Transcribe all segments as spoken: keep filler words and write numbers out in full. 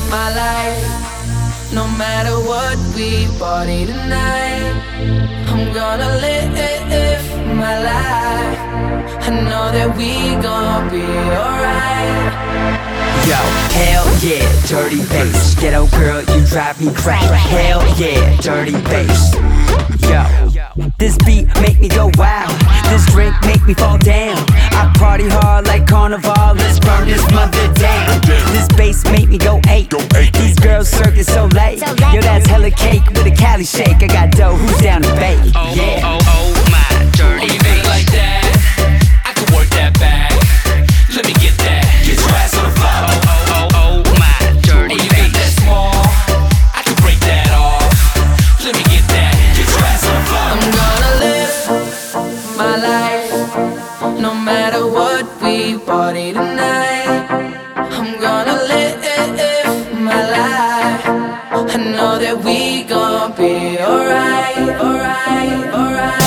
my life. No matter what, we party tonight. I'm gonna live my life. I know that we gon' be alright. Yo, hell yeah, dirty bass. Ghetto girl, you drive me crazy. Hell yeah, dirty bass. Yo, this beat make me go wild. This drink make me fall down. I party hard like carnival. Let's burn this mother down. This bass make me go eight. These girls circus so late. Yo, that's hella cake with a Cali shake. I got dough, who's down to bake? Yeah. Oh, oh, oh, my dirty bass. Like that, I can work that back. Let me get that. Get your ass on the floor. Oh, oh, oh, oh, my dirty Oh, you got that bass. small, I can break that off. Let me get that. Get your ass on the floor. I'm gonna live my life. No matter what, we party tonight. I'm gonna live my life. I know that we gon' be alright, alright, alright.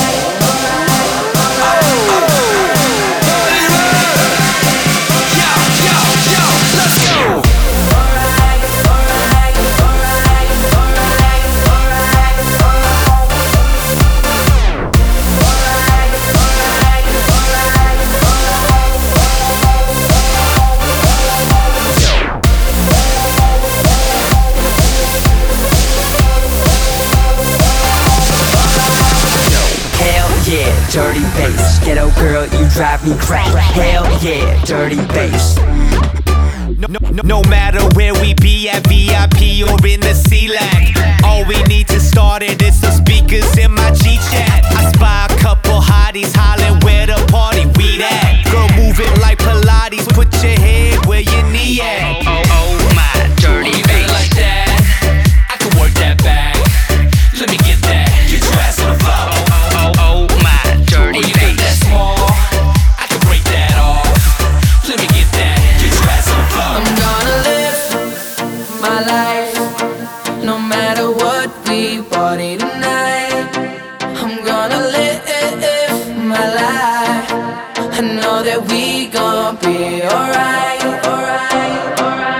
Dirty bass, ghetto girl, you drive me crazy. Hell yeah, dirty bass. No, no, no, no matter where we be at V I P or in the C-Lac, all we need to start it is some speakers in my G-Chat. I spy a couple hotties hollering where the party we at. Girl, move it like Pilates, put your head where your knee at. Oh, oh, oh, my dirty bass. Like that, I can work that back. Let me get that. Get your ass on the floor. Oh, oh, oh, my dirty Oh, you got that bass. small, I can break that off. Let me get that. Get your ass on the floor. I'm gonna live my life. No matter what, we party tonight. I'm gonna live my life. I know that we gon' be alright, alright, alright.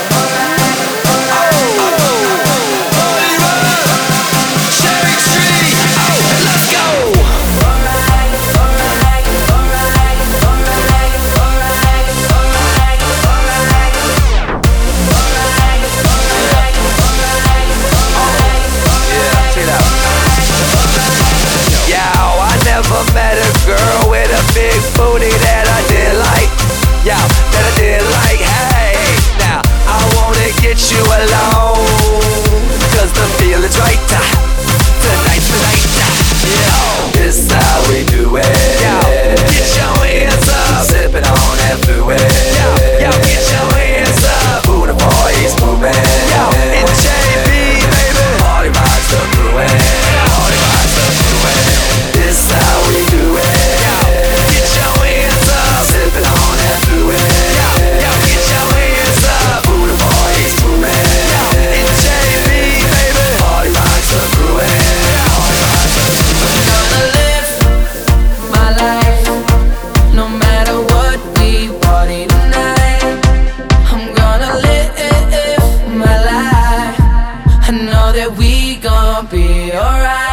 Met a girl with a big booty that I did like. Yeah, that I did like. Hey, now I wanna get you alone, cause the feeling's right. Tonight, tonight, yeah. This how we do it. Yo, get your hands up. Sipping on that fluid. Yo, yo, get your hands up. Ooh, the boys moving. Yo, and J B, baby. Party rocks the fluid. Party rocks the fluid. This how we do it. Yo, get your hands up. Sipping on that fluid. Yo, yo, get your hands up. Ooh, the boys moving. Yo, and J B, baby. Party rocks the fluid. Party rocks the fluid. I'm gonna live my life. No matter what, we party tonight. I'm gonna live my life. I know that we gon' be alright.